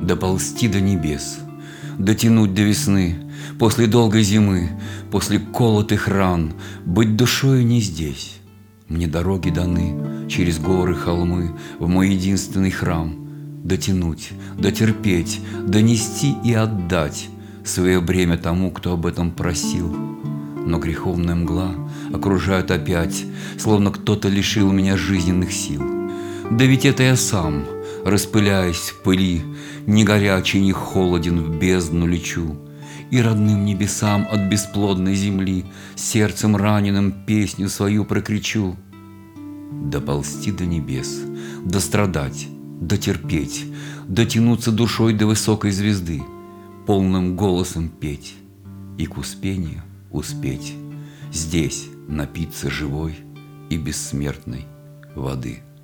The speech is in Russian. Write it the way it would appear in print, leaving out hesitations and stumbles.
доползти до небес, дотянуть до весны, после долгой зимы, после колотых ран, быть душою не здесь. Мне дороги даны через горы, холмы, в мой единственный храм. Дотянуть, дотерпеть, донести и отдать свое бремя тому, кто об этом просил. Но греховная мгла окружает опять, словно кто-то лишил меня жизненных сил. Да ведь это я сам, распыляясь в пыли, ни горячий, ни холоден, в бездну лечу. И родным небесам от бесплодной земли сердцем раненым песню свою прокричу. Доползти до небес, дострадать, дотерпеть, дотянуться душой до высокой звезды, полным голосом петь и к успению успеть, здесь напиться живой и бессмертной воды.